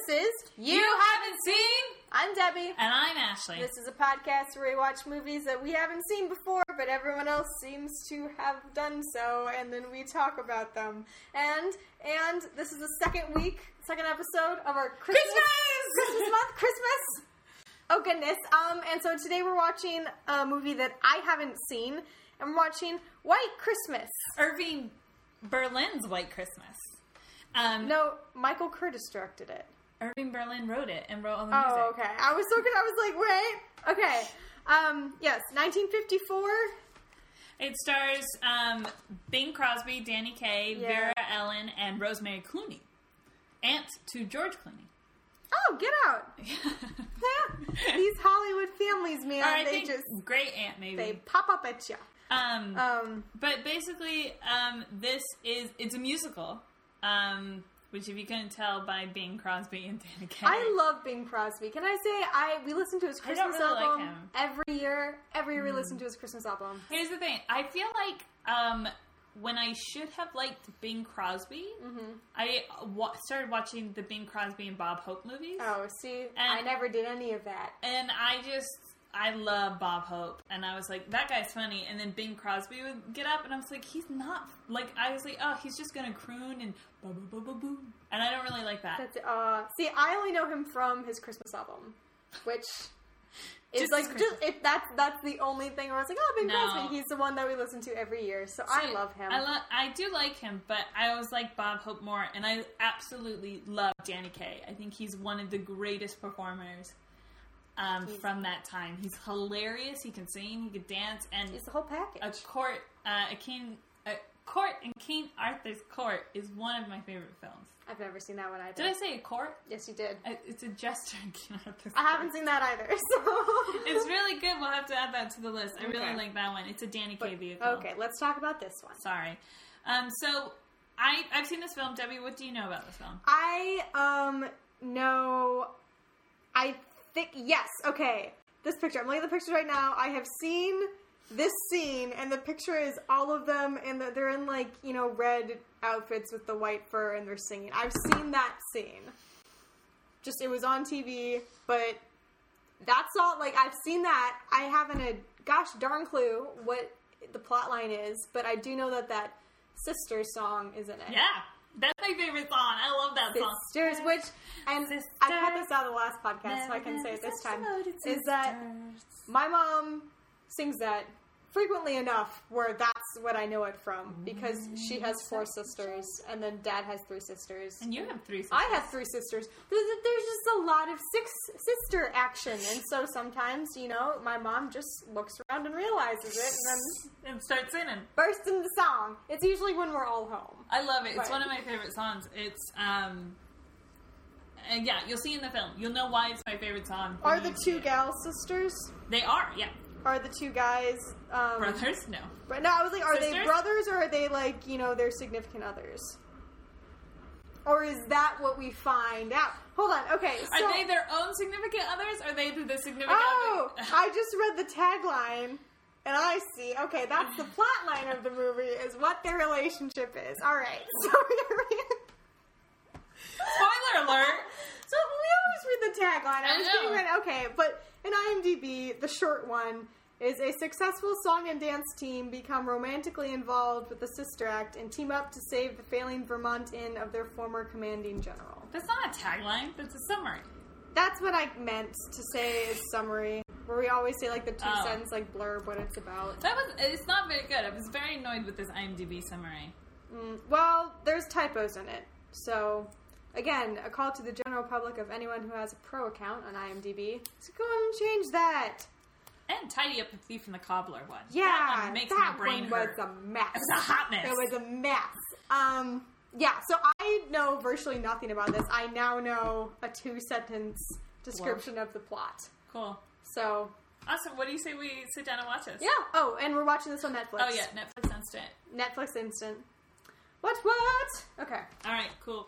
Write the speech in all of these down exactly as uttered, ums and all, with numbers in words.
This is You, you Haven't Seen? I'm Debbie. And I'm Ashley. This is a podcast where we watch movies that we haven't seen before, but everyone else seems to have done so, and then we talk about them. And and this is the second week, second episode of our Christmas Christmas, Christmas month, Christmas. Oh goodness. Um, and so today we're watching a movie that I haven't seen, and we're watching White Christmas. Irving Berlin's White Christmas. Um, no, Michael Curtis directed it. Irving Berlin wrote it and wrote all the music. Oh, okay. I was so good. I was like, wait. Okay. Um, yes, nineteen fifty-four. It stars um, Bing Crosby, Danny Kaye, Yeah. Vera Ellen, and Rosemary Clooney. Aunt to George Clooney. Oh, get out. Yeah. These Hollywood families, man, Or I they think just... great aunt, maybe. They pop up at you. Um, Um, but basically, um, this is, it's a musical. Um, which if you couldn't tell by Bing Crosby and Danny Kaye. I love Bing Crosby. Can I say, I we listen to his I Christmas don't really album like him. every year. Every year we Mm. listen to his Christmas album. Here's the thing. I feel like um, when I should have liked Bing Crosby, Mm-hmm. I wa- started watching the Bing Crosby and Bob Hope movies. Oh, see? And- I never did any of that. And I just, I love Bob Hope. And I was like, that guy's funny. And then Bing Crosby would get up and I was like, he's not, like, I was like, oh, he's just going to croon and boo boo boo boo. And I don't really like that. That's, uh, see, I only know him from his Christmas album, which is Just like, his just, if that's, that's the only thing where I was like, oh, Bing No. Crosby, he's the one that we listen to every year, so I See, love him. I, lo- I do like him, but I always like Bob Hope more. And I absolutely love Danny Kaye. I think he's one of the greatest performers um, from that time. He's hilarious. He can sing. He can dance. And It's the whole package. a court, uh, a king, a court in King Arthur's Court is one of my favorite films. I've never seen that one either. Did I say a court? Yes, you did. I, it's a jester in King Arthur's I Court. haven't seen that either, so... It's really good. We'll have to add that to the list. I really Okay. like that one. It's a Danny Kaye But- vehicle. Okay, let's talk about this one. Sorry. Um, so, I, I've seen this film. Debbie, what do you know about this film? I, um, know... I think... Yes, okay. This picture. I'm looking at the picture right now. I have seen this scene, and the picture is all of them, and the, they're in, like, you know, red outfits with the white fur, and they're singing. I've seen that scene. Just, it was on T V, but that's all, like, I've seen that. I haven't a gosh darn clue what the plot line is, but I do know that that Sister song is in it. Yeah. That's my favorite song. I love that song. Sisters, which, and Sisters, I cut this out of the last podcast, so I can say it this time, is that my mom sings that frequently enough where that's what I know it from, because she has four sisters, and then dad has three sisters. And you have three sisters. I have three sisters. There's, there's just a lot of six sister action, and so sometimes, you know, my mom just looks around and realizes it, and then And start singing. bursts into song. It's usually when we're all home. I love it. It's Right. one of my favorite songs. It's, um... And yeah, you'll see in the film. You'll know why it's my favorite song. when Are you the see two it. gal sisters? They are, yeah. Are the two guys um, Brothers? No. But no, I was like, are they Sisters? brothers or are they like, you know, their significant others? Or is that what we find out? Hold on, okay. So, Are they their own significant others? Or are they the significant oh, others? I just read the tagline and I see. Okay, that's the plot line of the movie is what their relationship is. All right. So Spoiler alert! So we always read the tagline. I I was know. getting ready. Okay, but in IMDb, the short one is a successful song and dance team become romantically involved with the Sister Act and team up to save the failing Vermont Inn of their former commanding general. That's not a tagline. That's a summary. That's what I meant to say as summary, where we always say like the two Oh. sentence like blurb what it's about. That was. It's not very good. I was very annoyed with this IMDb summary. Mm, well, there's typos in it, so. Again, a call to the general public of anyone who has a pro account on IMDb to go and change that. And tidy up the Thief and the Cobbler one. Yeah, that one makes that my brain one hurt. was a mess. It was a hot mess. It was a mess. Um, yeah, so I know virtually nothing about this. I now know a two-sentence description of the plot. Cool. So, Awesome. What do you say we sit down and watch this? yeah. Oh, and we're watching this on Netflix. Oh, yeah. Netflix Instant. Netflix Instant. What, what? Okay. All right. Cool.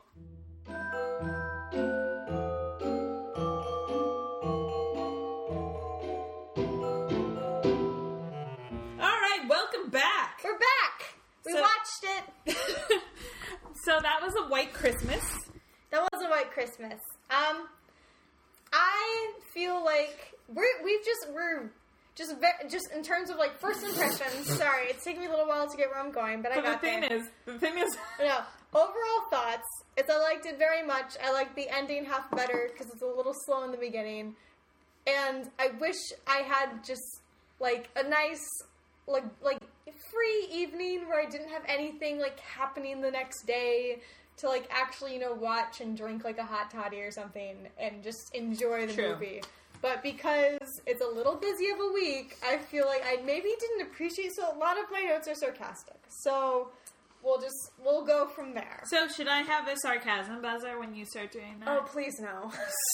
All right. Welcome back. We're back! We So- watched it! So that was a White Christmas. That was a White Christmas. Um, I feel like we're we've just we're just ve- just in terms of like first impressions. Sorry, it's taking me a little while to get where I'm going, but, but I got the thing there. is, the thing is, no. Overall thoughts is I liked it very much. I liked the ending half better because it's a little slow in the beginning, and I wish I had just like a nice like like free evening where I didn't have anything like happening the next day. To, like, actually, you know, watch and drink, like, a hot toddy or something and just enjoy the True. movie. But because it's a little busy of a week, I feel like I maybe didn't appreciate, so a lot of my notes are sarcastic. So, we'll just, we'll go from there. So, should I have a sarcasm buzzer when you start doing that? Oh, please no.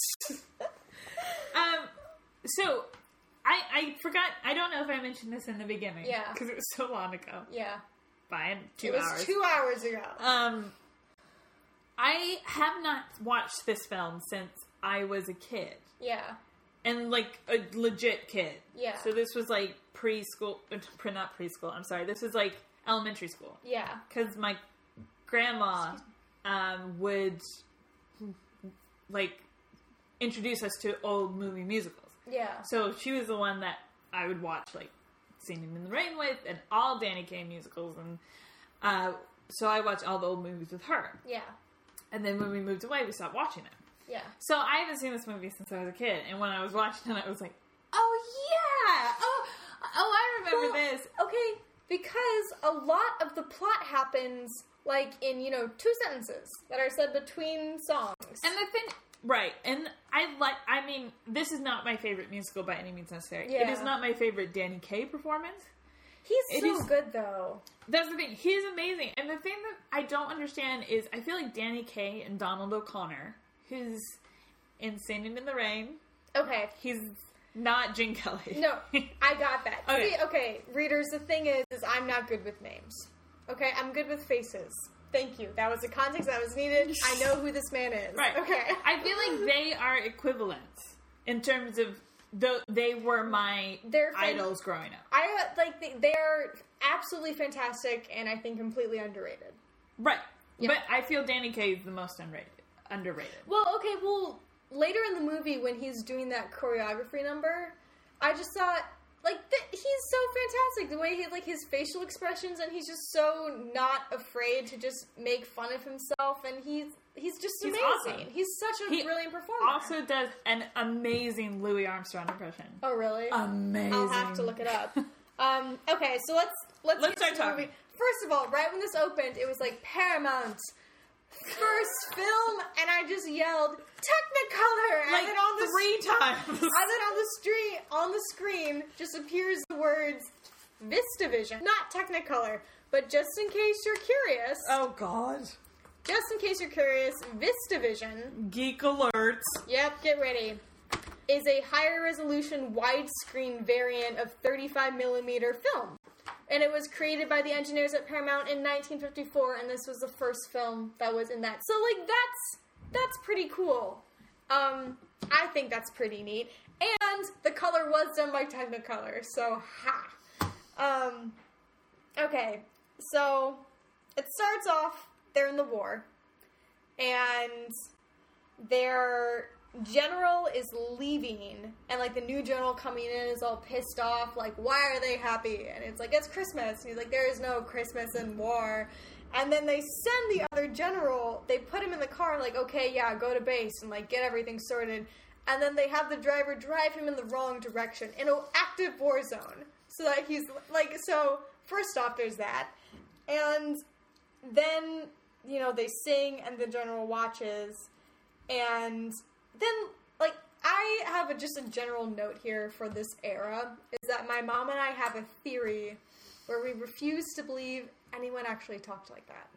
um, so, I, I forgot, I don't know if I mentioned this in the beginning. Yeah. Because it was so long ago. Yeah. Fine, two it was hours. two hours ago. Um... I have not watched this film since I was a kid. Yeah. And, like, a legit kid. Yeah. So this was, like, preschool, not preschool, I'm sorry. This was, like, elementary school. Yeah. Because my grandma um, would, like, introduce us to old movie musicals. Yeah. So she was the one that I would watch, like, Singing in the Rain with, and all Danny Kaye musicals. And uh, so I watched all the old movies with her. Yeah. And then when we moved away, we stopped watching it. Yeah. So I haven't seen this movie since I was a kid. And when I was watching it, I was like, oh, yeah! Oh, oh I remember well, this. Okay, because a lot of the plot happens, like, in, you know, two sentences that are said between songs. And the thing... Right. And I like... I mean, this is not my favorite musical by any means necessary. Yeah. It is not my favorite Danny Kaye performance. He's It so is- good, though. That's the thing. He's amazing. And the thing that I don't understand is I feel like Danny Kaye and Donald O'Connor, who's in Singing in the Rain, Okay. he's not Gene Kelly. No, I got that. Okay. See, okay, readers, the thing is, is I'm not good with names. Okay, I'm good with faces. Thank you. That was the context that was needed. I know who this man is. Right. Okay. I feel like they are equivalent in terms of the, they were my They're fan- idols growing up. I, uh, like, they- they're absolutely fantastic and I think completely underrated. Right. Yeah. But I feel Danny Kaye is the most unrated, underrated. Well, okay, well, later in the movie when he's doing that choreography number, I just thought, like, th- he's so fantastic. The way he, like, his facial expressions, and he's just so not afraid to just make fun of himself, and he's he's just He's amazing. awesome. He's such a He brilliant performer. Also does an amazing Louis Armstrong impression. Oh, really? Amazing. I'll have to look it up. um, okay, so let's let's, Let's get start to the talking. movie. First of all, right when this opened, it was like Paramount first film, and I just yelled Technicolor, Like and then on the three times. and then on the street on the screen just appears the words VistaVision, not Technicolor, but just in case you're curious, Oh, God. just in case you're curious, VistaVision. Geek alerts. Yep, get ready. Is a higher resolution widescreen variant of thirty-five millimeter film. And it was created by the engineers at Paramount in nineteen fifty-four, and this was the first film that was in that. So, like, that's that's pretty cool. Um, I think that's pretty neat. And the color was done by Technicolor, so ha. Um, okay, so it starts off, they're in the war, and their general is leaving, and, like, the new general coming in is all pissed off, like, why are they happy? And it's like, it's Christmas. And he's like, there is no Christmas in war. And then they send the other general, they put him in the car, like, okay, yeah, go to base and, like, get everything sorted. And then they have the driver drive him in the wrong direction in an active war zone. So, like, he's, like, so, first off, there's that. And then, you know, they sing and the general watches. And then, like, I have a, just a general note here for this era, is that my mom and I have a theory where we refuse to believe anyone actually talked like that.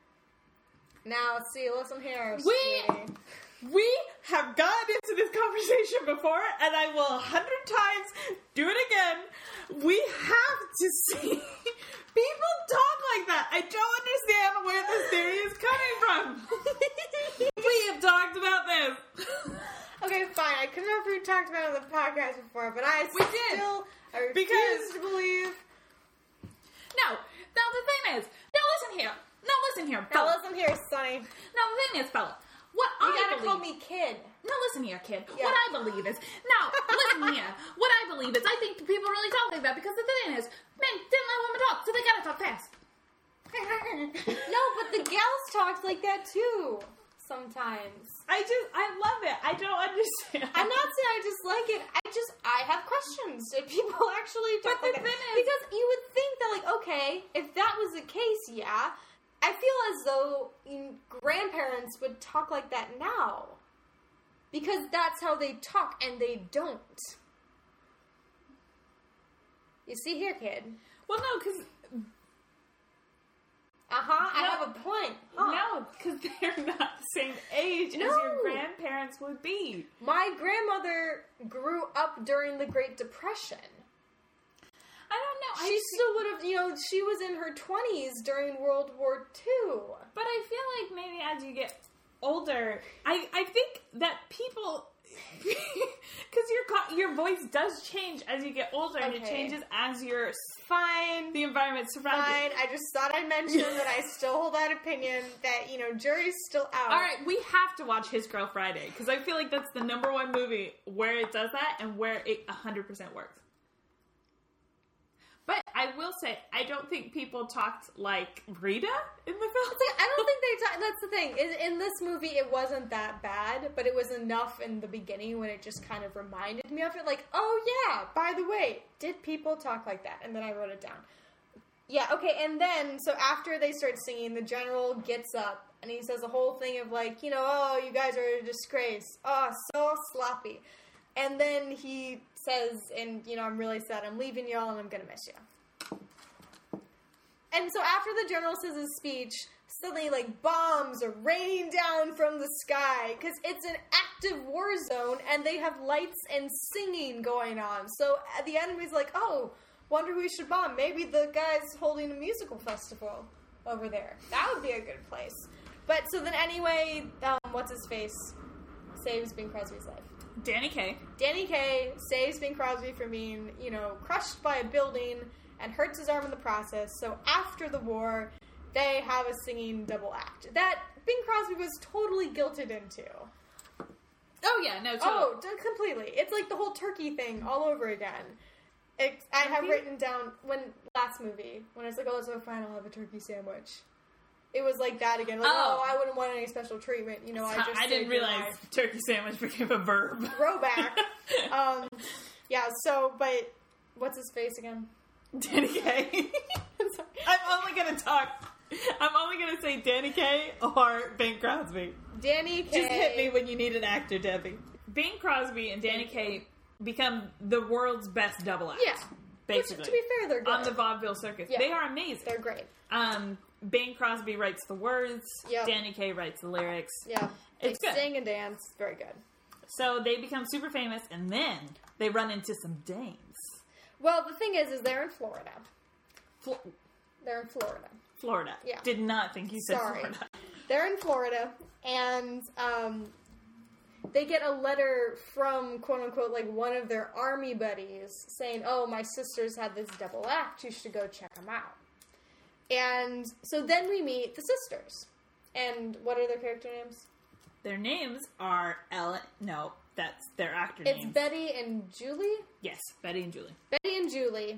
Now, see, listen here, We- sweetie. We have gotten into this conversation before, and I will a hundred times do it again. We have to see people talk like that. I don't understand where this theory is coming from. We have talked about this. Okay, fine. I couldn't remember if we talked about it on the podcast before, but I We did. still I refuse Because- to believe. No, now the thing is, now listen here. Now listen here, Now fella. listen here, Sonny. Now the thing is, fella, what You I gotta believe... call me kid. No, listen here, kid. Yeah. What I believe is... No, listen here. What I believe is I think people really talk like that because the thing is, men didn't let women talk, so they gotta talk fast. No, but the gals talked like that too. Sometimes. I just, I love it. I don't understand. I'm not saying I dislike it. I just, I have questions if people actually talk But like the that. thing is- Because you would think that, like, okay, if that was the case, yeah. I feel as though mm, grandparents would talk like that now. Because that's how they talk, and they don't. You see here, kid. Well, no, because... Uh-huh, I No. have a point. Huh. No, because they're not the same age No. as your grandparents would be. My grandmother grew up during the Great Depression. I don't know. She I still would have, you know, she was in her twenties during World War Two. But I feel like maybe as you get older, I, I think that people... Because your co- your voice does change as you get older, and it Okay. changes as your Fine. the environment surrounding you. Fine. I just thought I'd mention that I still hold that opinion that, you know, jury's still out. All right, we have to watch His Girl Friday because I feel like that's the number one movie where it does that and where it one hundred percent works. But I will say, I don't think people talked like Rita in the film. It's like, I don't think they talk, that's the thing. In, in this movie, it wasn't that bad, but it was enough in the beginning when it just kind of reminded me of it. Like, oh yeah, by the way, did people talk like that? And then I wrote it down. Yeah, okay, and then, so after they start singing, the general gets up, and he says a whole thing of like, you know, oh, you guys are a disgrace. Oh, so sloppy. And then he says, and, you know, I'm really sad, I'm leaving y'all, and I'm gonna miss you. And so after the general says his speech, suddenly, like, bombs are raining down from the sky, because it's an active war zone, and they have lights and singing going on. So the enemy's like, oh, wonder who we should bomb. Maybe the guy's holding a musical festival over there. That would be a good place. But, so then anyway, um, what's-his-face saves Bing Crosby's life. Danny Kaye. Danny Kaye saves Bing Crosby from being, you know, crushed by a building and hurts his arm in the process. So after the war, they have a singing double act that Bing Crosby was totally guilted into. Oh, yeah, no, totally. Oh, d- completely. It's like the whole turkey thing all over again. It, I have written down, when, last movie, when I was like, oh, so fine, I'll have a turkey sandwich. It was like that again. Like, oh, Oh. I wouldn't want any special treatment. You know, I just I didn't saved your realize life. turkey sandwich became a verb. Throwback. um, yeah, so, but, what's his face again? Danny Kaye. I'm only gonna talk. I'm only gonna say Danny Kaye or Bing Crosby. Danny Kaye. Just hit me when you need an actor, Debbie. Bing Crosby and Danny Kaye become the world's best double act. Yeah. Basically. Which, to be fair, they're good. On the vaudeville circus. Yeah. They are amazing. They're great. Um, Bing Crosby writes the words. Yep. Danny Kaye writes the lyrics. Yeah. It's they good. sing and dance. Very good. So they become super famous, and then they run into some dames. Well, the thing is, is they're in Florida. Fl- They're in Florida. Florida. Yeah. Did not think you said Sorry. Florida. They're in Florida, and um, they get a letter from, quote-unquote, like, one of their army buddies saying, oh, my sisters had this double act. You should go check them out. And so then we meet the sisters. And what are their character names? Their names are Ellen. No, that's their actor It's names. Betty and Julie. Yes, Betty and Julie. Betty and Julie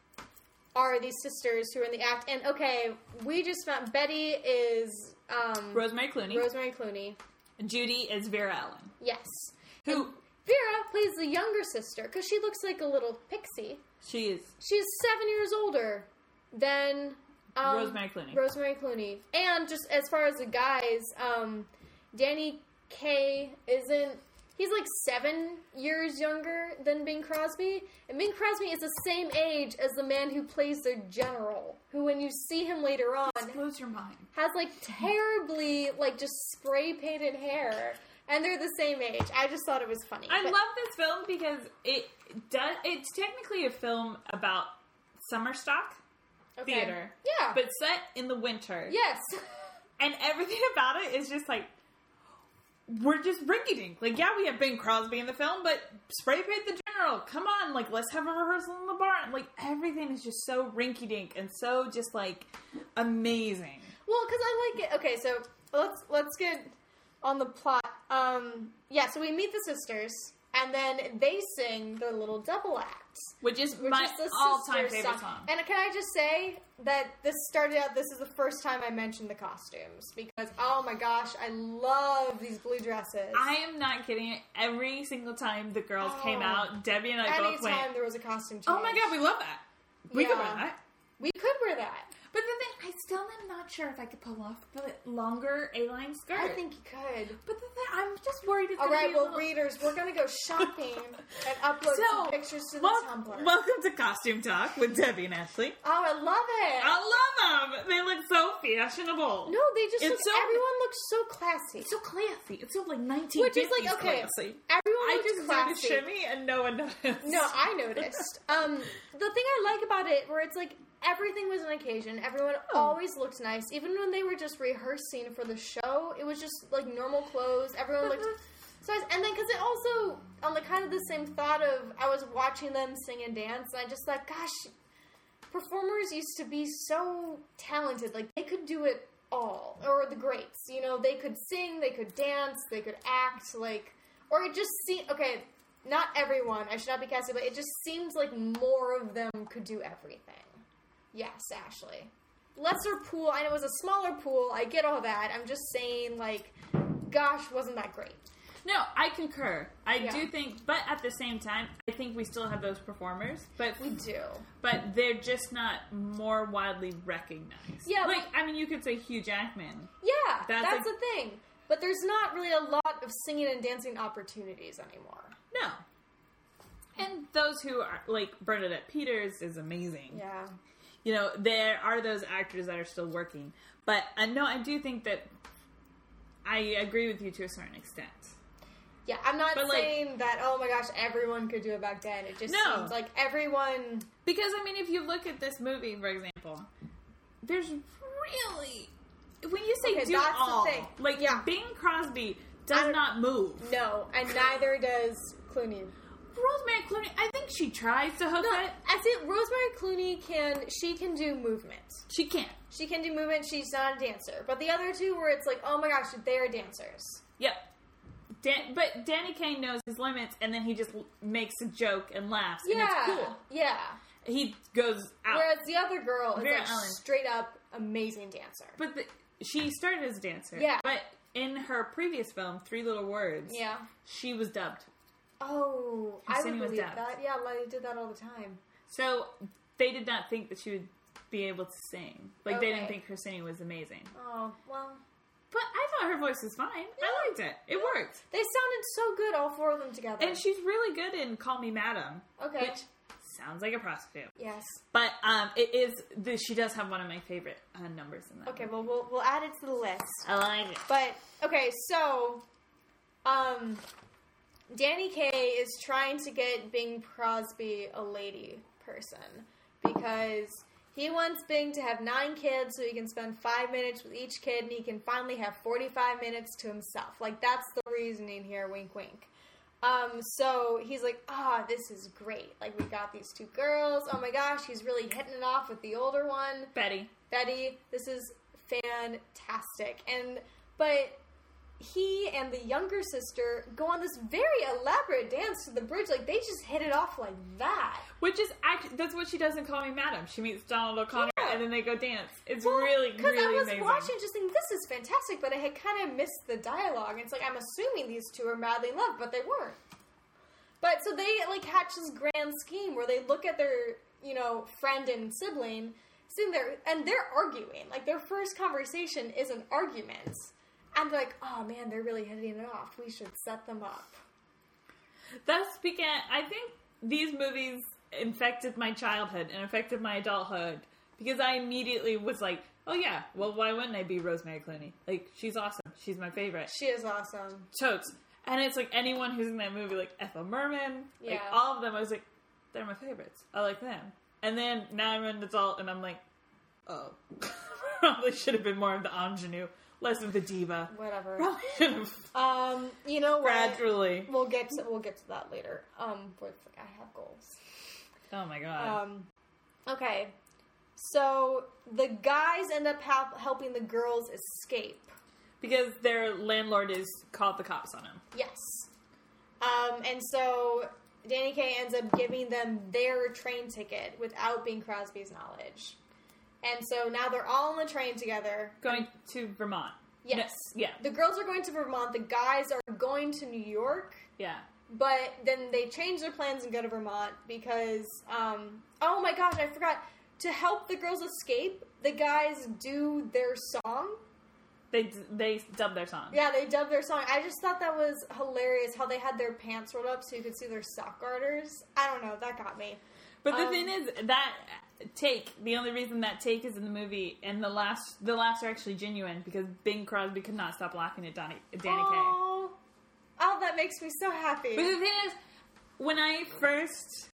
are these sisters who are in the act. And, okay, we just found Betty is um, Rosemary Clooney. Rosemary Clooney. Judy is Vera Ellen. Yes. Who And Vera plays the younger sister because she looks like a little pixie. she is. She's seven years older than um, Rosemary Clooney. Rosemary Clooney. And just as far as the guys, um, Danny Kaye isn't... He's like seven years younger than Bing Crosby. And Bing Crosby is the same age as the man who plays the general. Who, when you see him later on, This blows your mind. has like terribly, like just spray painted hair. And they're the same age. I just thought it was funny. I But- love this film because it does. It's technically a film about summer stock Okay. theater, Yeah. but set in the winter. yes. And everything about it is just like, we're just rinky-dink. Like, yeah, we have Bing Crosby in the film, but spray paint the general. Come on, like, let's have a rehearsal in the barn. Like, everything is just so rinky-dink and so just, like, amazing. Well, because I like it. Okay, so let's let's get on the plot. Um, yeah, so we meet the sisters, and then they sing their little double act. Which is Which my is the all-time sister favorite song. And can I just say that this started out, this is the first time I mentioned the costumes. Because, oh my gosh, I love these blue dresses. I am not kidding it. Every single time the girls Oh. came out, Debbie and I both went, Anytime there was a costume change. oh my god, we love that. We Yeah. could wear that. We could wear that. But the thing, I still am not sure if I could pull off the longer A-line skirt. I think you could. But the thing, I'm just worried it's All gonna right, be a well, little... readers, we're going to go shopping and upload So, some pictures to the wel- Tumblr. welcome to Costume Talk with Debbie and Ashley. Oh, I love it. I love them. They look so fashionable. No, they just It's look, so- everyone looks so classy. It's so classy. It's so like nineteen Which fifties is like, okay, classy. everyone I looks just classy. did a shimmy and no one noticed. No, I noticed. Um, the thing I like about it, where it's like everything was an occasion. Everyone Oh. always looked nice, even when they were just rehearsing for the show. It was just like normal clothes. Everyone looked so nice. And then because it also on the kind of the same thought of I was watching them sing and dance, and I just thought, gosh, performers used to be so talented. Like they could do it all, or the greats. You know, they could sing, they could dance, they could act. Like, or it just seemed okay. Not everyone. I should not be casting, but it just seems like more of them could do everything. Yes, Ashley. Lesser pool. I know it was a smaller pool. I get all that. I'm just saying, like, gosh, wasn't that great? No, I concur. I Yeah. do think, but at the same time, I think we still have those performers, but We do. but they're just not more widely recognized. Yeah, like like- I mean, you could say Hugh Jackman. Yeah, That's that's, like- the thing. But there's not really a lot of singing and dancing opportunities anymore. No, and those who are like Bernadette Peters is amazing. Yeah. You know, there are those actors that are still working, but uh, no, I do think that I agree with you to a certain extent. Yeah, I'm not But, like- saying that, oh my gosh, everyone could do it back then. It just No. seems like everyone... Because, I mean, if you look at this movie, for example, there's really... When you say Okay, do that's the all, thing. like, Yeah. Bing Crosby I does don't- not move. No, and neither does Clooney. Rosemary Clooney, I think she tries to hook No, it. I see Rosemary Clooney can, she can do movement. She can't. She can do movement, she's not a dancer. But the other two where it's like, oh my gosh, they're dancers. Yep. Dan- but Danny Kaye knows his limits, and then he just l- makes a joke and laughs, and Yeah, it's cool. yeah. He goes out. Whereas the other girl is Vera like Ellen. straight up amazing dancer. But the, she started as a dancer. Yeah. But in her previous film, Three Little Words, Yeah. she was dubbed. Oh, Her I would singing was believe dubbed. that. Yeah, like, they did that all the time. So they did not think that she would be able to sing. Like, they didn't Okay. think her singing was amazing. Oh, well. But I thought her voice was fine. I liked it. It worked. They sounded so good, all four of them together. And she's really good in Call Me Madam. Okay. Which sounds like a prostitute. Yes. But um, it is, the, she does have one of my favorite uh, numbers in that. Okay, well, we'll we'll add it to the list. I like it. But okay, so um, Danny Kaye is trying to get Bing Crosby a lady person because he wants Bing to have nine kids so he can spend five minutes with each kid and he can finally have forty-five minutes to himself. Like, that's the reasoning here, wink wink. Um, so he's like, ah, oh, this is great. Like, we got these two girls. Oh my gosh, he's really hitting it off with the older one. Betty. Betty, this is fantastic. And, but he and the younger sister go on this very elaborate dance to the bridge. Like, they just hit it off like that. Which is actually, that's what she does in Call Me Madam. She meets Donald O'Connor Yeah. and then they go dance. It's Well, really, Because really I was amazing. watching just thinking, this is fantastic, but I had kind of missed the dialogue. It's like, I'm assuming these two are madly in love, but they weren't. But, so they, like, hatch this grand scheme where they look at their, you know, friend and sibling sitting there, and they're arguing. Like, their first conversation is an argument. And they're like, oh, man, they're really hitting it off. We should set them up. That's speaking, I think these movies infected my childhood and affected my adulthood because I immediately was like, oh yeah, well, why wouldn't I be Rosemary Clooney? Like, she's awesome. She's my favorite. She is awesome. Totes. And it's like anyone who's in that movie, like Ethel Merman, like Yeah. all of them, I was like, they're my favorites. I like them. And then now I'm an adult and I'm like, oh, probably should have been more of the ingenue, less of the diva. Whatever. Probably should have Um, you know what? gradually. We'll get to, we'll get to that later. Um, with, I have goals. Oh my god. Um, okay. So the guys end up help, helping the girls escape. Because their landlord is called the cops on him. Yes. Um, and so Danny Kaye ends up giving them their train ticket without Bing Crosby's knowledge. And so now they're all on the train together. Going to Vermont. Yes. No, yeah. The girls are going to Vermont. The guys are going to New York. Yeah. But then they change their plans and go to Vermont because, um, oh my gosh, I forgot. To help the girls escape, the guys do their song. They they dub their song. Yeah, they dub their song. I just thought that was hilarious how they had their pants rolled up so you could see their sock garters. I don't know, that got me. But the Um, thing is, that take, the only reason that take is in the movie, and the laughs, the laughs are actually genuine because Bing Crosby could not stop laughing at Donnie, Danny Kaye. Oh, oh, that makes me so happy. But the thing is, when I first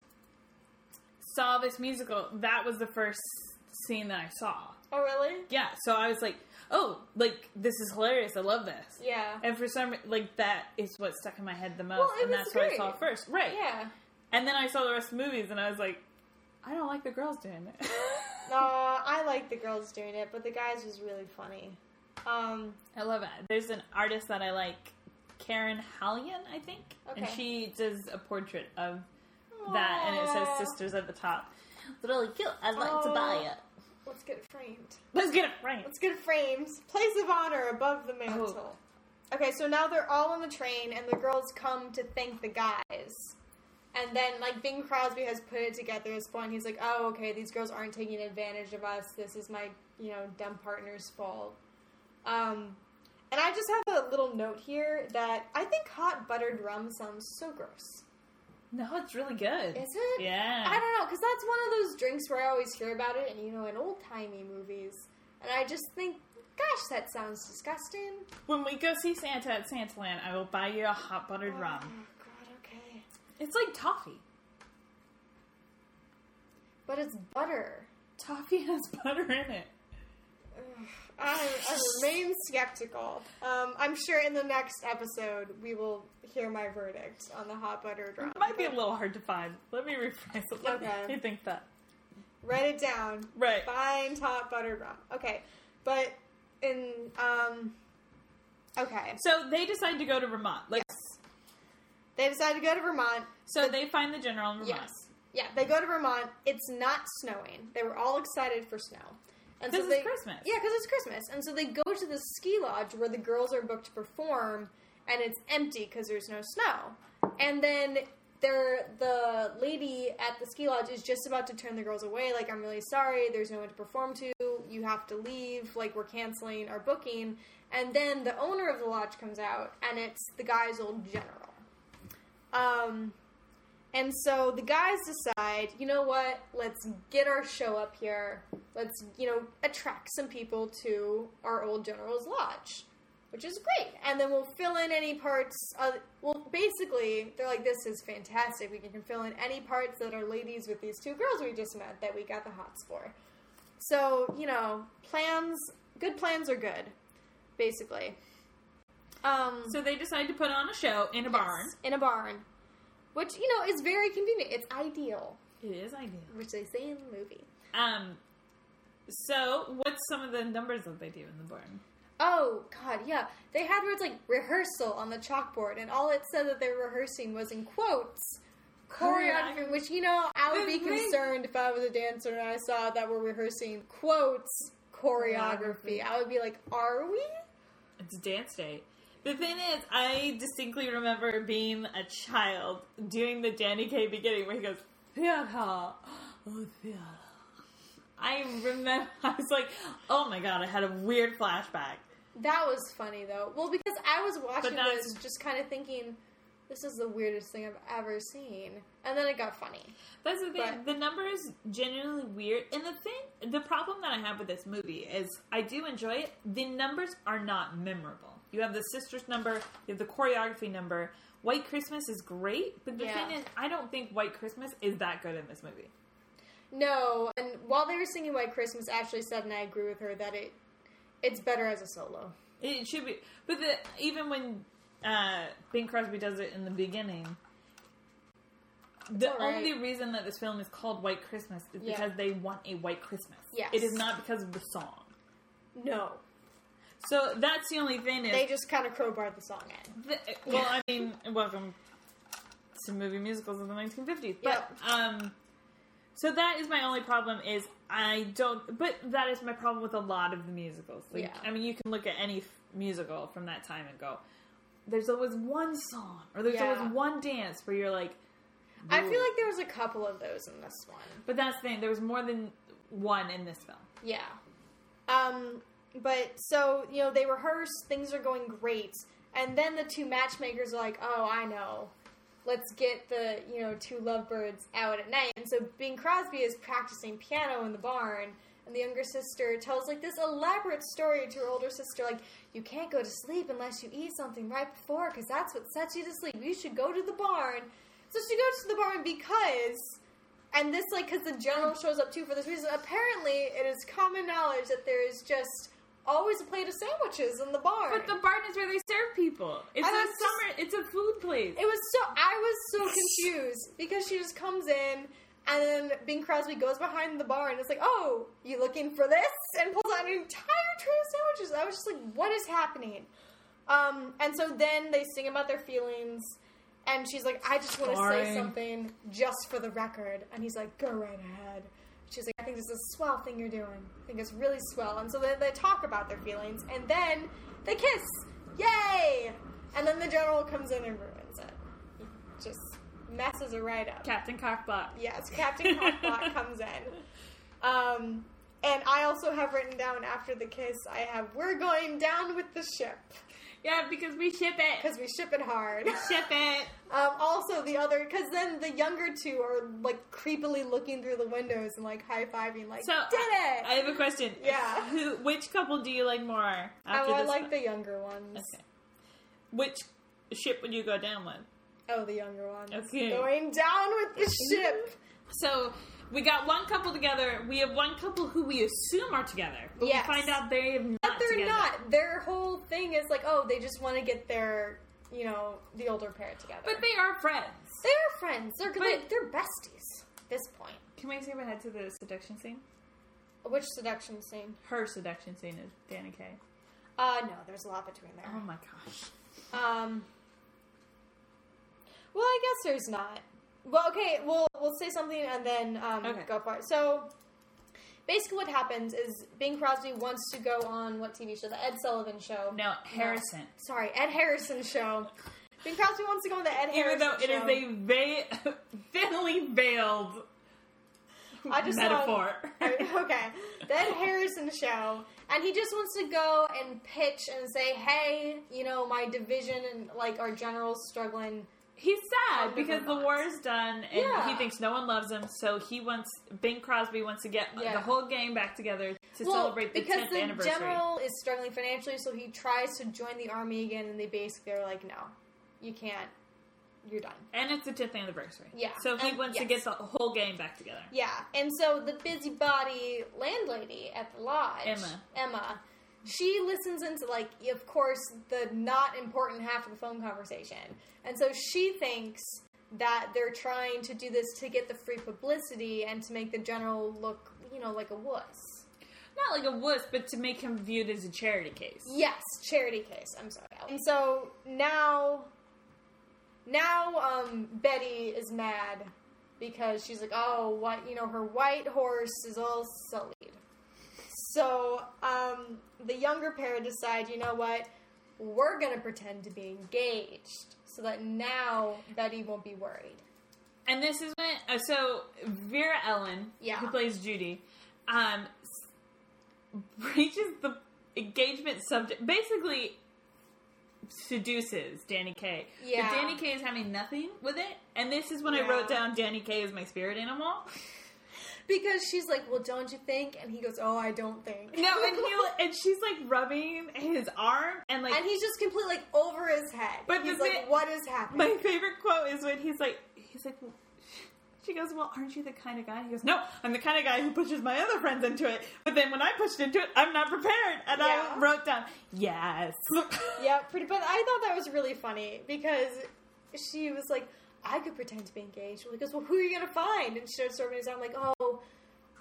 saw this musical, that was the first scene that I saw. Oh, really? Yeah, so I was like, oh, like, this is hilarious, I love this. Yeah. And for some, like, that is what stuck in my head the most, Well, it and was that's what I great. saw first. Right. Yeah. And then I saw the rest of the movies, and I was like, I don't like the girls doing it. No, I like the girls doing it, but the guys was really funny. Um, I love it. There's an artist that I like, Karen Hallion, I think. And Okay. she does a portrait of that, and it says Aw. Sisters at the top. It's really cute. I'd like to buy it. Let's get it framed. Let's get it right. Let's get it framed. Place of honor above the mantle. Okay, so now they're all on the train, and the girls come to thank the guys. And then, like, Bing Crosby has put it together at this point. He's like, oh, okay, these girls aren't taking advantage of us. This is my, you know, dumb partner's fault. Um, and I just have a little note here that I think hot buttered rum sounds so gross. No, it's really good. Is it? Yeah. I don't know, because that's one of those drinks where I always hear about it, and, you know, in old-timey movies. And I just think, gosh, that sounds disgusting. When we go see Santa at Santaland, I will buy you a hot buttered Oh, rum. God, okay. It's like toffee. But it's butter. Toffee has butter in it. Ugh, I, I remain skeptical. Um, I'm sure in the next episode we will hear my verdict on the hot buttered rum. It might be a little hard to find. Let me rephrase it. Let Okay. me think that. Write it down. Right. Find hot buttered rum. Okay, but in um, okay. So they decide to go to Vermont. Like, Yes. They decide to go to Vermont. So they find the general in Vermont. Yes. Yeah, they go to Vermont. It's not snowing. They were all excited for snow. And Because so it's they, Christmas. Yeah, because it's Christmas. And so they go to the ski lodge where the girls are booked to perform, and it's empty because there's no snow. And then they're, the lady at the ski lodge is just about to turn the girls away, like, I'm really sorry, there's no one to perform to, you have to leave, like, we're canceling our booking. And then the owner of the lodge comes out, and it's the guy's old general. Um... And so the guys decide, you know what, let's get our show up here. Let's, you know, attract some people to our old general's lodge, which is great. And then we'll fill in any parts. Of, well, basically, they're like, this is fantastic. We can fill in any parts that are ladies with these two girls we just met that we got the hots for. So, you know, plans, good plans are good, basically. Um, So they decide to put on a show in a barn. yes, in a barn. Which, you know, is very convenient. It's ideal. It is ideal. Which they say in the movie. Um, so what's some of the numbers that they do in the barn? Oh, God, yeah. They had words like rehearsal on the chalkboard, and all it said that they were rehearsing was in quotes. Choreography, which, you know, I would be concerned if I was a dancer and I saw that we're rehearsing quotes choreography. I would be like, are we? It's dance day. The thing is, I distinctly remember being a child doing the Danny Kaye beginning where he goes, theater, oh, theater. I remember, I was like, oh my god, I had a weird flashback. That was funny, though. Well, because I was watching But that's- this just kind of thinking, this is the weirdest thing I've ever seen. And then it got funny. That's the thing, But- the number is genuinely weird. And the thing, the problem that I have with this movie is, I do enjoy it, the numbers are not memorable. You have the sisters number, you have the choreography number. White Christmas is great, but the Yeah. thing is, I don't think White Christmas is that good in this movie. No, and while they were singing White Christmas, Ashley said, and I agree with her, that it it's better as a solo. It should be, but the, even when uh, Bing Crosby does it in the beginning, the all right. only reason that this film is called White Christmas is Yeah. because they want a White Christmas. Yes. It is not because of the song. No. So that's the only thing is... They just kind of crowbarred the song in. The, well, I mean, welcome to movie musicals of the nineteen fifties. But, Yep. um... So that is my only problem is I don't... But that is my problem with a lot of the musicals. Like, Yeah. I mean, you can look at any f- musical from that time and go, there's always one song, or there's Yeah. always one dance where you're like... I feel "Whoa." like there was a couple of those in this one. But that's the thing, there was more than one in this film. Yeah. Um, but, so, you know, they rehearse, things are going great, and then the two matchmakers are like, oh, I know. Let's get the, you know, two lovebirds out at night. And so Bing Crosby is practicing piano in the barn, and the younger sister tells, like, this elaborate story to her older sister, like, you can't go to sleep unless you eat something right before, because that's what sets you to sleep. You should go to the barn. So she goes to the barn because, and this, like, because the general shows up, too, for this reason, apparently it is common knowledge that there is just always a plate of sandwiches in the barn. But the barn is where they serve people. It's I a was just- summer, it's a food place. It was so, I was so confused because she just comes in and then Bing Crosby goes behind the bar and it's like, oh, you looking for this? And pulls out an entire tray of sandwiches. I was just like, what is happening? Um, and so then they sing about their feelings and she's like, I just want to say Boring. something just for the record. And he's like, go right ahead. She's like, I think this is a swell thing you're doing. I think it's really swell. And so then they talk about their feelings and then they kiss. Yay! And then the general comes in and ruins it. He just messes it right up. Captain Cockblock. Yes, Captain Cockblock comes in. Um, and I also have written down after the kiss, I have, we're going down with the ship. Yeah, because we ship it. Because we ship it hard. Ship it. Um, also, the other, because then the younger two are, like, creepily looking through the windows and, like, high-fiving, like, So, did it! I have a question. Yeah. Who, which couple do you like more? Oh, After I this like one? the younger ones. Okay. Which ship would you go down with? Oh, the younger ones. Okay. Going down with the ship! So, we got one couple together. We have one couple who we assume are together. But Yes. we find out they have not But they're together. not. Their whole thing is like, oh, they just want to get their, you know, the older pair together. But they are friends. they are friends. They're But- like, they're besties at this point. Can we skip ahead to the seduction scene? Which seduction scene? Her seduction scene is Danny Kaye. Uh, no, there's a lot between there. Oh my gosh. Um, well, I guess there's not. Well, okay, we'll we'll say something and then um, Okay. go for it. So, basically, what happens is Bing Crosby wants to go on what T V show? The Ed Sullivan Show. No, Harrison. Sorry, Ed Harrison show. Bing Crosby wants to go on the Ed Even Harrison though it show. is a va- thinly veiled I just metaphor. Saw, okay, the Ed Harrison show, and he just wants to go and pitch and say, "Hey, you know, my division and like our general's struggling." He's sad Under because the Vermont. war is done, and Yeah. he thinks no one loves him. So he wants Bing Crosby wants to get Yeah. the whole gang back together to Well, celebrate the because tenth the anniversary. general is struggling financially, so he tries to join the army again, and they basically are like, "No, you can't. You're done." And it's the tenth anniversary. Yeah. So he And- wants to yes. get the whole gang back together. Yeah, and so the busybody landlady at the lodge, Emma. Emma, she listens into, like, of course, the not important half of the phone conversation. And so she thinks that they're trying to do this to get the free publicity and to make the general look, you know, like a wuss. Not like a wuss, but to make him viewed as a charity case. Yes, charity case, I'm sorry. And so now, now um, Betty is mad because she's like, oh, what, you know, her white horse is all sullied. So um, the younger pair decide, you know what, we're going to pretend to be engaged so that now Betty won't be worried. And this is when, uh, so Vera Ellen, Yeah. who plays Judy, um, s- reaches the engagement subject, basically seduces Danny Kaye. Yeah. But Danny Kaye is having nothing with it, and this is when Yeah. I wrote down Danny Kaye is my spirit animal. Because she's like, well, don't you think? And he goes, oh, I don't think. No, and he and she's like rubbing his arm, and like And he's just completely like over his head. But he's the like, thing- what is happening? my favorite quote is when he's like, he's like, she goes, well, aren't you the kind of guy? He goes, no, I'm the kind of guy who pushes my other friends into it. But then when I pushed into it, I'm not prepared. And Yeah. I wrote down, yes. Yeah, pretty. But I thought that was really funny because she was like, I could pretend to be engaged. Well, he goes, well, who are you going to find? And she starts sorting it out. I'm like, oh,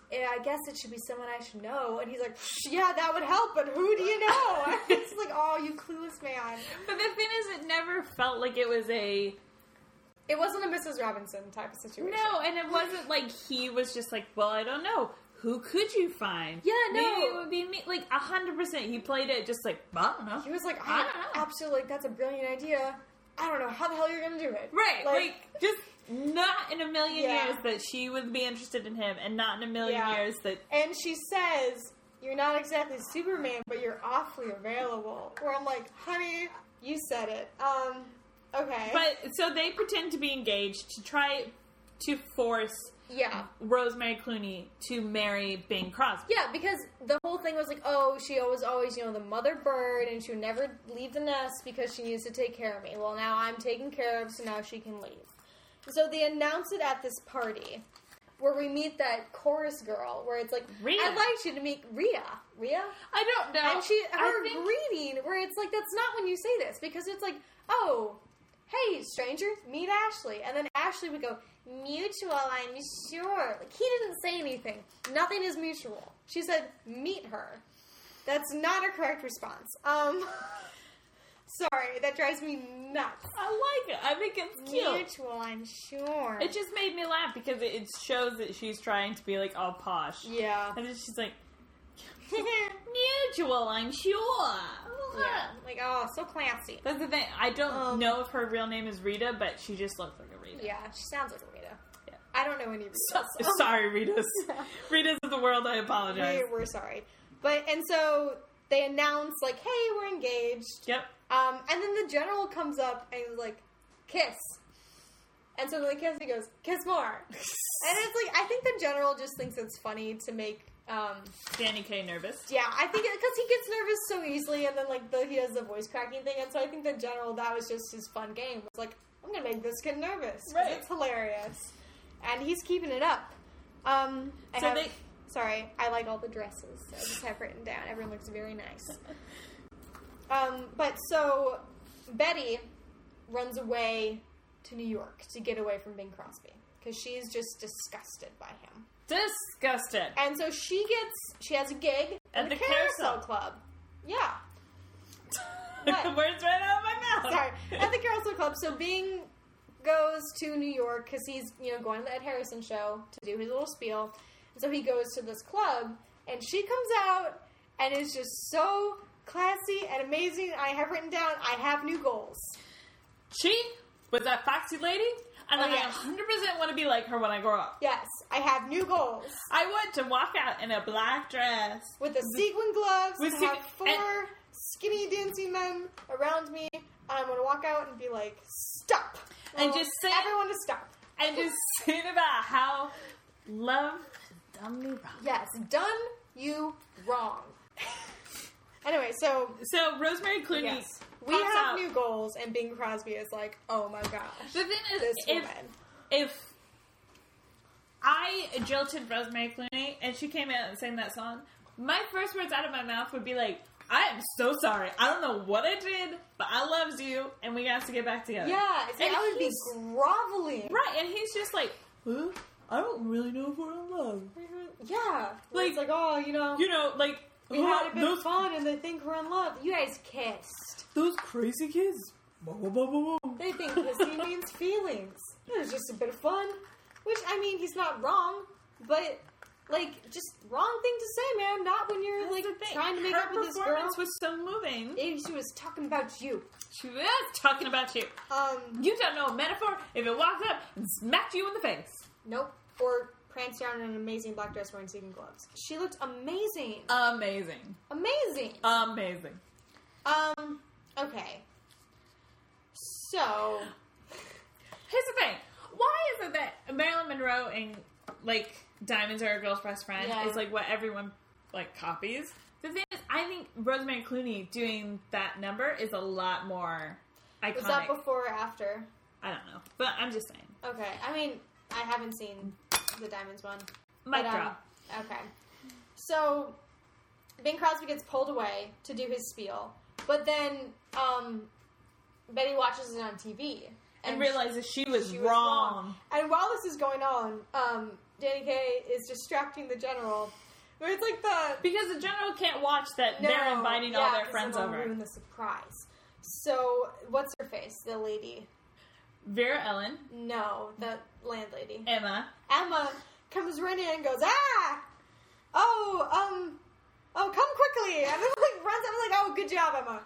yeah, I guess it should be someone I should know. And he's like, yeah, that would help, but who do you know? It's like, oh, you clueless man. But the thing is, it never felt like it was a... It wasn't a Missus Robinson type of situation. No, and it wasn't like he was just like, well, I don't know. Who could you find? Yeah, no. Maybe it would be me. Like, a hundred percent. He played it just like, I don't know. He was like, I I don't know. absolutely, like, that's a brilliant idea. I don't know how the hell you're going to do it. Right. Like, Like, just not in a million Yeah. years that she would be interested in him, and not in a million Yeah. years that... and she says, you're not exactly Superman, but you're awfully available. Where I'm like, honey, you said it. Um, okay. But, so they pretend to be engaged to try to force yeah. Rosemary Clooney to marry Bing Crosby. Yeah, because the whole thing was like, oh, she was always, you know, the mother bird, and she would never leave the nest because she needs to take care of me. Well, now I'm taken care of, so now she can leave. So they announce it at this party, where we meet that chorus girl, where it's like, Rita. I'd like you to meet Rhea. Rhea? I don't know. And she, her I think- greeting, where it's like, that's not when you say this, because it's like, oh, hey, stranger, meet Ashley. And then Ashley would go, mutual, I'm sure. Like, he didn't say anything. Nothing is mutual. She said, meet her. That's not a correct response. Um, sorry, that drives me nuts. I like it. I think it's cute. Mutual, I'm sure. It just made me laugh because it, it shows that she's trying to be like all posh. Yeah. And then she's like, mutual, I'm sure. Yeah. Like, oh, so classy. That's the thing. I don't Um, know if her real name is Rita, but she just looks like a Rita. Yeah, she sounds like a Rita. Yeah. I don't know any Ritas. So, so- sorry, Ritas. Ritas of the world, I apologize. We, we're sorry. But, and so they announce, like, hey, we're engaged. Yep. Um, and then the general comes up and is like, kiss. And so they kiss, he goes, kiss more. And it's like, I think the general just thinks it's funny to make, um, Danny Kaye nervous. yeah, I think, because he gets nervous so easily, and then, like, the, he does the voice cracking thing, and so I think the general, that was just his fun game. It's like, I'm gonna make this kid nervous. 'Cause Right. It's hilarious. And he's keeping it up. Um, I So have, they- sorry, I like all the dresses. I just have written down. Everyone looks very nice. Um, but so Betty runs away to New York to get away from Bing Crosby because she's just disgusted by him. Disgusted. And so she gets, she has a gig At in the the Carousel Carousel. Club. Yeah. The What? words right out of my mouth. Sorry. At the Carousel Club. So Bing goes to New York because he's, you know, going to the Ed Harrison show to do his little spiel. And so he goes to this club, and she comes out and is just so classy and amazing. I have written down, I have new goals. She was that foxy lady, and Oh, I yes. one hundred percent want to be like her when I grow up. Yes, I have new goals. I want to walk out in a black dress. With the sequin gloves, With to sequ- have four and- skinny dancing men around me, and I'm going to walk out and be like, stop. And Well, just say- everyone to stop. And just sing about how love has done me wrong. Yes, done you wrong. Anyway, so So Rosemary Clooney yes, we pops have out. new goals, and Bing Crosby is like, oh my gosh, The thing is, this if woman. if I jilted Rosemary Clooney and she came out and sang that song, my first words out of my mouth would be like, I am so sorry. I don't know what I did, but I loves you, and we got to get back together. Yeah, it's like, And I would be he's- groveling. Right, and he's just like, huh? I don't really know if we're in love. Yeah, Like- it's like, oh, you know, You know, like, we oh, had a bit those, of fun, and they think we're in love. You guys kissed. those crazy kids. Blah, blah, blah, blah, blah. They think kissing means feelings. It was just a bit of fun. Which, I mean, he's not wrong, but, like, just wrong thing to say, man. Not when you're, That's like, the thing. trying to make Her up with this girl. performance was so moving. Maybe she was talking about you. She was talking about you. Um, You don't know a metaphor if it walked up and smacked you in the face. nope. Or pranced around in an amazing black dress wearing sequin gloves. She looked amazing. Amazing. Amazing. Amazing. Um, okay. So, Here's the thing. Why is it that Marilyn Monroe and, like, Diamonds Are a Girl's Best Friend Yeah. is, like, what everyone, like, copies? The thing is, I think Rosemary Clooney doing that number is a lot more iconic. was that before or after? I don't know. But I'm just saying. Okay. I mean, I haven't seen the Diamonds one. Mic But, um, drop. Okay. So, Bing Crosby gets pulled away to do his spiel, but then um, Betty watches it on T V And realizes she was, she wrong. And while this is going on, um, Danny Kaye is distracting the general. Where it's like the... Because the general can't watch that no, they're inviting yeah, all their friends over. ruin the surprise. So, what's her face? The lady. Vera Ellen. No, the landlady. Emma. Emma comes running in and goes, ah! Oh, um... Oh, come quickly! And then, like, runs up and like, oh, good job, Emma.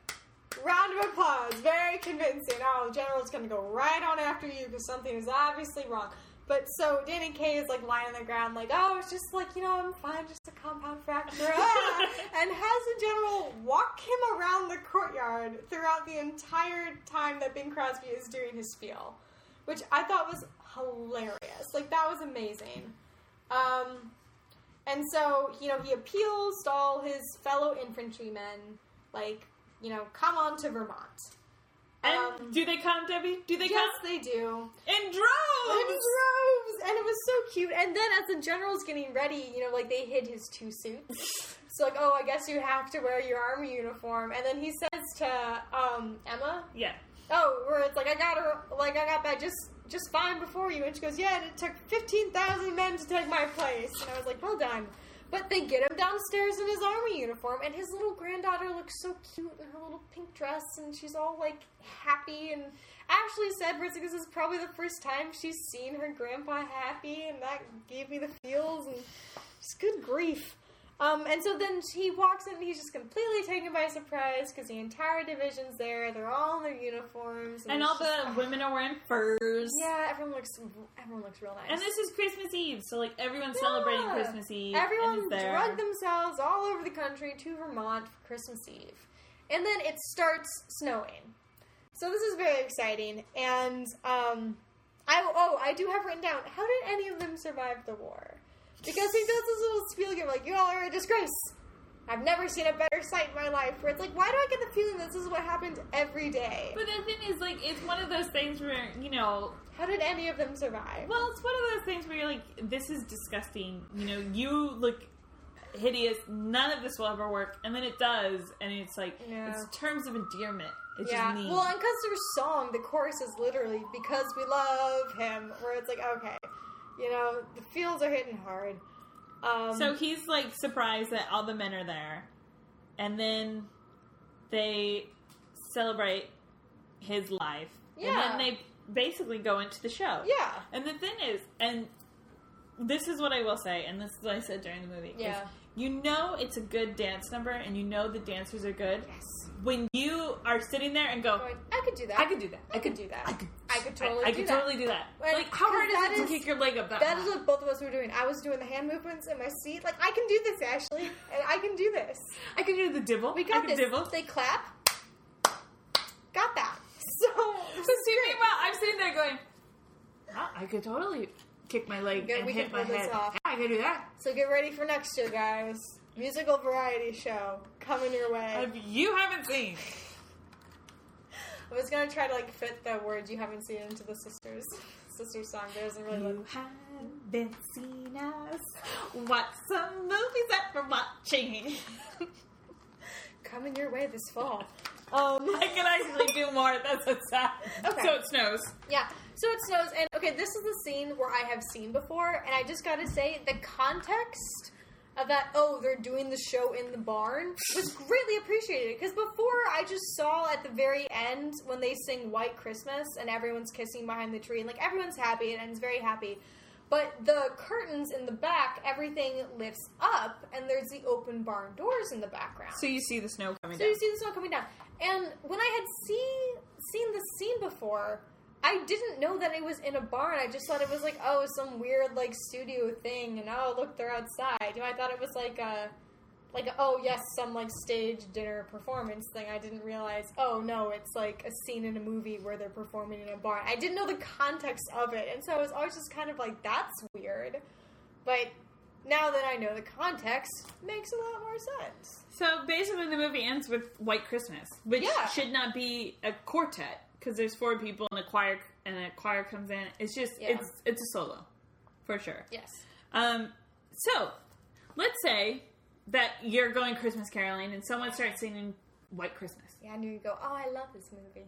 Round of applause. Very convincing. Oh, the general's gonna go right on after you because something is obviously wrong. But so Danny Kaye is like lying on the ground like, oh, it's just like, you know, I'm fine, just a compound fracture. Ah! And has the general walk him around the courtyard throughout the entire time that Bing Crosby is doing his spiel. Which I thought was hilarious. Like, that was amazing. Um, and so, you know, he appeals to all his fellow infantrymen, like, you know, come on to Vermont. And um, do they come, Debbie? Do they yes, come? Yes, they do. In droves! In droves! And it was so cute. And then as the general's getting ready, you know, like, they hid his two suits. So, like, oh, I guess you have to wear your army uniform. And then he says to, um, Emma? Yeah. Oh, where it's like, I got her, like, I got back just, just fine before you. And she goes, yeah, and it took fifteen thousand men to take my place. And I was like, well done. But they get him downstairs in his army uniform, and his little granddaughter looks so cute in her little pink dress, and she's all, like, happy, and Ashley said, Britzy, this is probably the first time she's seen her grandpa happy, and that gave me the feels, and just good grief. Um, and so then he walks in, and he's just completely taken by surprise, because the entire division's there, they're all in their uniforms. And, and all the just, women are wearing furs. Yeah, everyone looks everyone looks real nice. And this is Christmas Eve, so, like, everyone's yeah. celebrating Christmas Eve. Everyone drugged themselves all over the country to Vermont for Christmas Eve. And then it starts snowing. So this is very exciting, and, um, I, oh, I do have written down, how did any of them survive the war? Because he does this little spiel again, like, you all are a disgrace. I've never seen a better sight in my life. Where it's like, why do I get the feeling this is what happens every day? But the thing is, like, it's one of those things where, you know... How did any of them survive? Well, it's one of those things where you're like, this is disgusting. You know, you look hideous. None of this will ever work. And then it does. And it's like, yeah. it's terms of endearment. It's yeah. just mean. Well, and because their song, the chorus is literally, because we love him. Where it's like, okay... You know, the feels are hitting hard. Um, so he's, like, surprised that all the men are there. And then they celebrate his life. Yeah. And then they basically go into the show. Yeah. And the thing is, and this is what I will say, and this is what I said during the movie. Yeah. You know it's a good dance number, and you know the dancers are good. Yes. When you are sitting there and go, Going, I could do that. I could do that. I, I could do that. I could, I could totally I, I do could that. totally do that. And like, how hard is it is, to kick your leg up that That high? is what both of us were doing. I was doing the hand movements in my seat. Like, I can do this, Ashley. And I can do this. I can do the dibble. We got I can this. Dibble. They clap. Got that. So, so see, meanwhile, I'm sitting there going, oh, I could totally kick my leg Good, and we hit can my pull head. this off. Yeah, I can do that. So get ready for next year, guys. Musical variety show coming your way. If you haven't seen... I was gonna try to like fit the words you haven't seen into the sisters sisters song. There isn't really. You haven't seen us. What some movies that we're watching. Coming your way this fall. Um, I can actually do more. That's what's happening. Okay. So it snows. Yeah. So it snows, and okay, this is the scene where I have seen before, and I just gotta say the context of that, oh, they're doing the show in the barn, was greatly appreciated. Because before, I just saw at the very end, when they sing White Christmas, and everyone's kissing behind the tree, and, like, everyone's happy, and it's very happy. But the curtains in the back, everything lifts up, and there's the open barn doors in the background. So you see the snow coming so down. So you see the snow coming down. And when I had seen, seen the scene before... I didn't know that it was in a barn. I just thought it was like, oh, some weird, like, studio thing, and oh, look, they're outside. You know, I thought it was like a, like, a, oh, yes, some, like, stage dinner performance thing. I didn't realize, oh, no, it's, like, a scene in a movie where they're performing in a barn. I didn't know the context of it, and so I was always just kind of like, that's weird. But now that I know the context, it makes a lot more sense. So, basically, the movie ends with White Christmas, which yeah. should not be a quartet. Because there's four people and a choir, and a choir comes in. It's just, yeah. it's it's a solo, for sure. Yes. Um. So, let's say that you're going Christmas caroling, and someone starts singing White Christmas. Yeah, and you go, oh, I love this movie.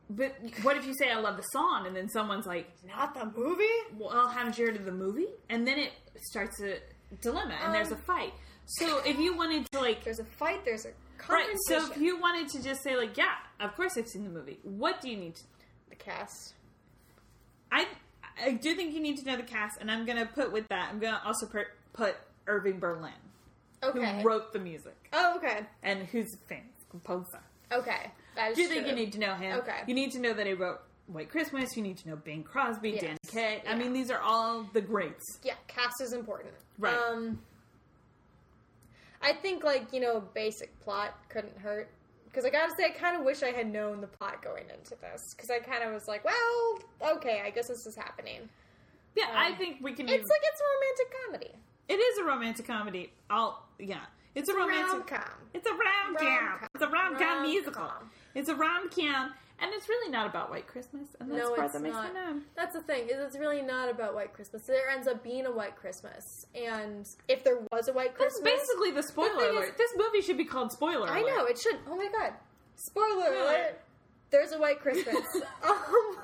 but what if you say I love the song, and then someone's like, Not the movie? well, haven't you heard of the movie? And then it starts a dilemma, and Um, there's a fight. So if you wanted to, like... There's a fight, there's a Right, confrontation. so if you wanted to just say, like, yeah, of course I've seen the movie. What do you need to... The cast. I I do think you need to know the cast, and I'm going to put with that, I'm going to also per- put Irving Berlin, Okay. who wrote the music, Oh, okay. and who's a famous composer. Okay. That is Do you think true. you need to know him? Okay. You need to know that he wrote White Christmas, you need to know Bing Crosby, Yes. Danny Kaye. I Yeah. mean, these are all the greats. Yeah, cast is important. Right. Um, I think, like, you know, basic plot couldn't hurt. Because I gotta say, I kind of wish I had known the plot going into this. Because I kind of was like, well, okay, I guess this is happening. Yeah, Um, I think we can... It's even- like it's a romantic comedy. It is a romantic comedy. I'll... Yeah. It's, a romantic... Rom-com. It's a rom-com. Rom-com. It's a rom-com Rom-com. musical. It's a rom-com. And it's really not about White Christmas. And that's No, the part it's that makes not. me mad. That's the thing, is it's really not about White Christmas. There ends up being a White Christmas. And if there was a White That's Christmas... basically the spoiler The thing is- alert. This movie should be called Spoiler I Alert. know, it should. Oh my god. Spoiler Yeah. alert. There's a White Christmas. um,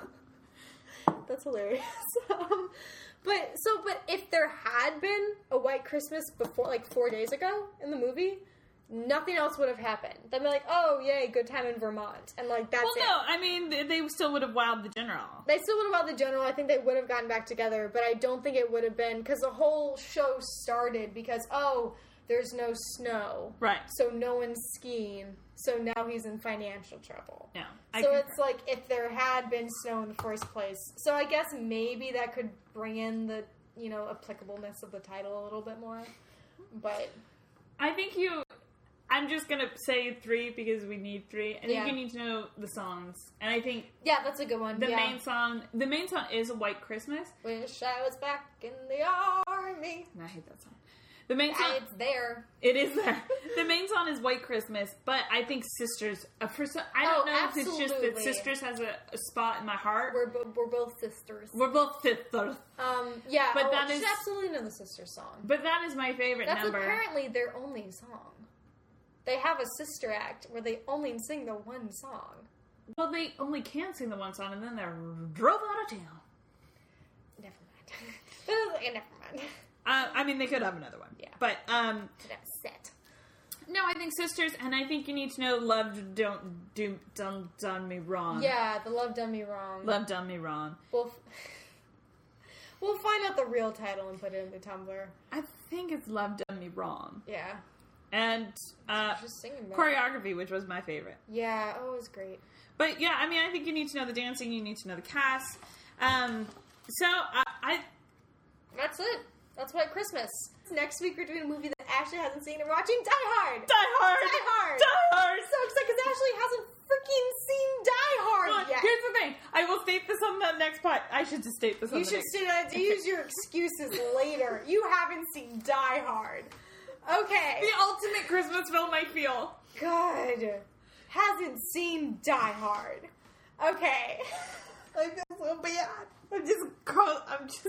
that's hilarious. Um, but, so, but if there had been a White Christmas before, like, four days ago in the movie, nothing else would have happened. They'd be like, oh, yay, good time in Vermont. And, like, that's Well, it. no, I mean, they, they still would have wowed the general. They still would have had the general. I think they would have gotten back together, but I don't think it would have been, because the whole show started because, oh, there's no snow. Right. So no one's skiing. So now he's in financial trouble. No. I So concur. it's like if there had been snow in the first place. So I guess maybe that could bring in the, you know, applicableness of the title a little bit more. But I think you... I'm just going to say three because we need three. I think Yeah. you need to know the songs. And I think yeah, that's a good one. the yeah. main song... The main song is A White Christmas. Wish I was back in the army. And I hate that song. The main song... Ah, it's there. It is there. The main song is White Christmas, but I think Sisters... Uh, for some, I don't Oh, know if it's just that absolutely. Sisters has a, a spot in my heart. We're, bo- we're both sisters. We're both sisters. Um, yeah, But oh, that you is- should absolutely know the sister song. But that is my favorite That's number. apparently their only song. They have a sister act where they only sing the one song. Well, they only can sing the one song, and then they're drove out of town. Never mind. But it was like, never mind. Uh, I mean, they could have another one. Yeah. But, um... That set. no, I think Sisters, and I think you need to know Love Don't Do Done, done Me Wrong. Yeah, the love done me wrong. Love Done Me Wrong. We'll, f- we'll find out the real title and put it in the Tumblr. I think it's Love Done Me Wrong. Yeah. And, uh... Just singing about it. choreography, which was my favorite. Yeah, oh, it was great. But yeah, I mean, I think you need to know the dancing, you need to know the cast. Um, so, I, I That's it. That's White Christmas. Next week we're doing a movie that Ashley hasn't seen and we're watching Die Hard! Die Hard! Die Hard! Die Hard! I'm so excited because Ashley hasn't freaking seen Die Hard Well, yet! here's the thing. I will state this on the next part. I should just state this on You the should next sit down and use your excuses later. You haven't seen Die Hard. Okay. The ultimate Christmas film, I feel. God. Hasn't seen Die Hard. Okay. I feel so bad. I'm just, cro- I'm just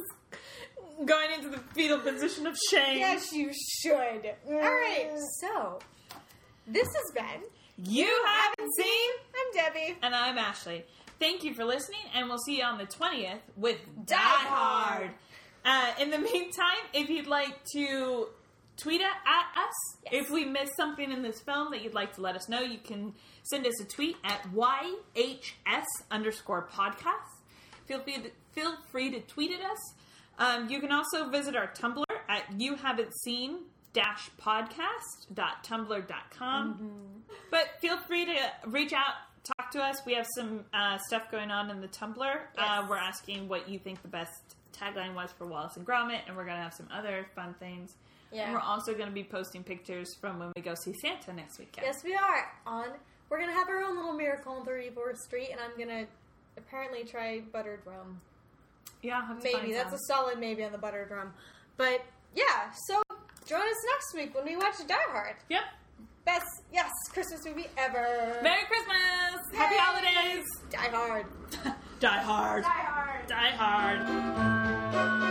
going into the fetal position of shame. Yes, you should. Alright, so, this has been You haven't seen? I'm Debbie. And I'm Ashley. Thank you for listening, and we'll see you on the twentieth with Die, Die Hard. Hard. Uh, in the meantime, if you'd like to tweet at us, Yes. if we missed something in this film that you'd like to let us know, you can send us a tweet at Y H S underscore podcast. Feel free to, feel free to tweet at us. Um, you can also visit our Tumblr at you haven't seen dash podcast dot tumblr dot com. Mm-hmm. But feel free to reach out, talk to us. We have some uh, stuff going on in the Tumblr. Yes. Uh, we're asking what you think the best tagline was for Wallace and Gromit, and we're going to have some other fun things. Yeah. And we're also going to be posting pictures from when we go see Santa next weekend. Yes, we are. On, we're going to have our own little miracle on thirty-fourth Street, and I'm going to apparently try buttered rum. Yeah, I'll have to Maybe. find That's some. a solid maybe on the buttered rum. But, yeah, so join us next week when we watch Die Hard. Yep. Best, yes, Christmas movie ever. Merry Christmas! Yay! Happy holidays! Die Hard. Die Hard! Die Hard. Die Hard!